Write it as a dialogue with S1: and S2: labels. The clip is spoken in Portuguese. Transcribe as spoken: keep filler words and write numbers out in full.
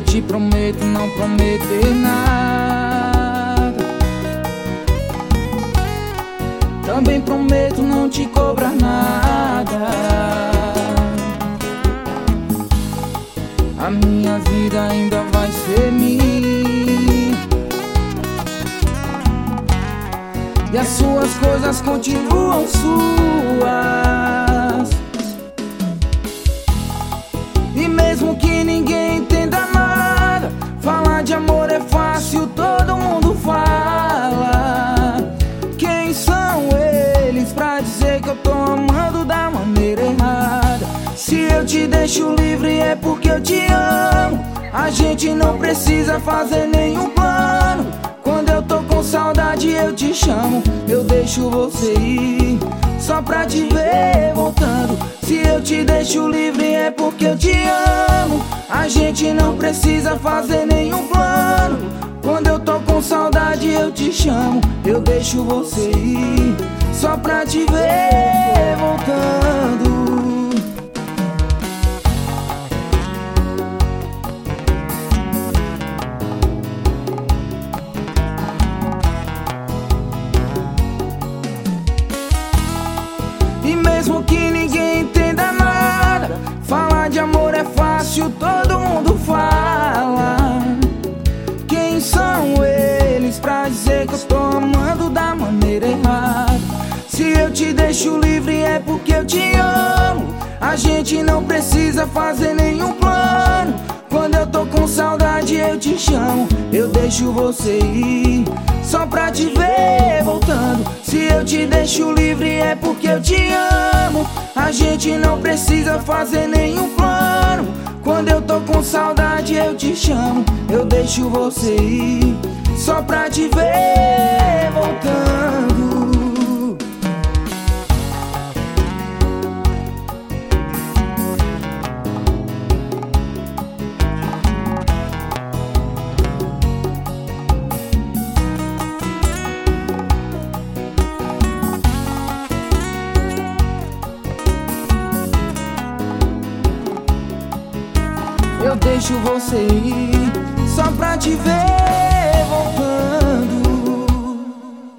S1: te prometo não prometer nada. Também prometo não te cobrar nada. A minha vida ainda vai ser minha e as suas coisas continuam suas. E mesmo que ninguém entenda nada, falar de amor é fácil, todo mundo fala. Quem são eles pra dizer que eu tô amando da maneira errada? Se eu te deixo livre é porque eu te amo. A gente não precisa fazer nenhum plano. Quando eu tô com saudade eu te chamo. Eu deixo você ir só pra te ver voltando. Se eu te deixo livre é porque eu te amo. A gente não precisa fazer nenhum plano. Quando eu tô com saudade eu te chamo. Eu deixo você ir só pra te ver voltando. E mesmo que ninguém entenda nada, falar de amor é fácil, todo mundo fala. Quem são eles pra dizer que eu tô amando da maneira errada? Se eu te deixo livre é porque eu te amo. A gente não precisa fazer nenhum plano. Quando eu tô com saudade eu te chamo. Eu deixo você ir só pra te ver voltando. Se eu te deixo livre é porque eu te amo. A gente não precisa fazer nenhum plano. Quando eu tô com saudade eu te chamo. Eu deixo você ir só pra te ver voltando. Eu deixo você ir só pra te ver